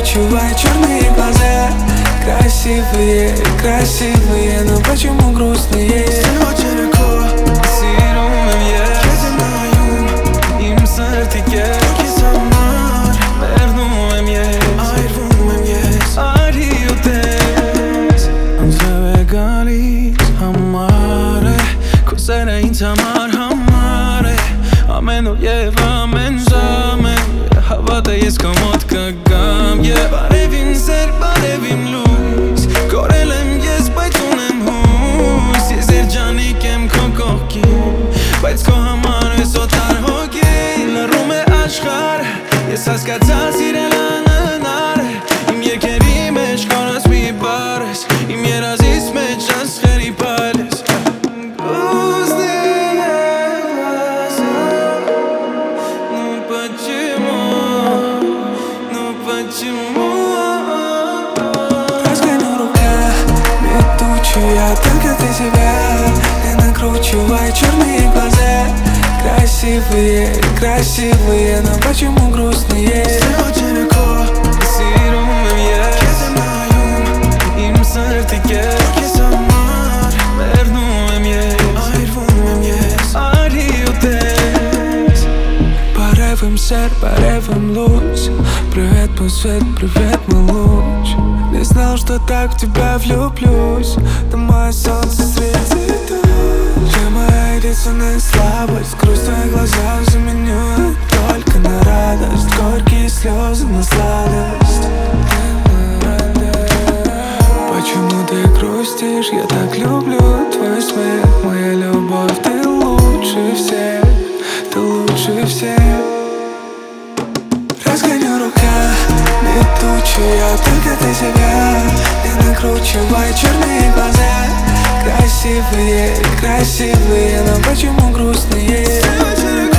накручивай черные глаза. Красивые, красивые, но почему грустные? Cos'era insamar hamare Ameno jeva menzame Havada jest komod kagam Barevim ser, barevim luz Korelem jest bajtunem hus Jezer gjani kem kokokim Bajt s'ko hamare sotar hoki Në rume ashkar Jesas ka casire la në nare Im je keri me shkonas mi bares Im je razis me qas kheri pales Разгоню рука, летучая, только ты себя. Не накручивай черные глаза. Красивые, красивые, но почему грустные? Порывом сер, порывом луч. Привет, мой свет, привет, мой луч. Не знал, что так в тебя влюблюсь. Ты мое солнце среди туч. Ты моя единственная слабость. Грусть в твоих глазах заменю только на радость. Горькие слезы на сладость. Почему ты грустишь? Я так люблю твой смех. Моя любовь, ты лучше всех. Ты лучше всех. Разгоню рука, летучая, только ты себя. Не накручивай черные глаза. Красивые, красивые, но почему грустные?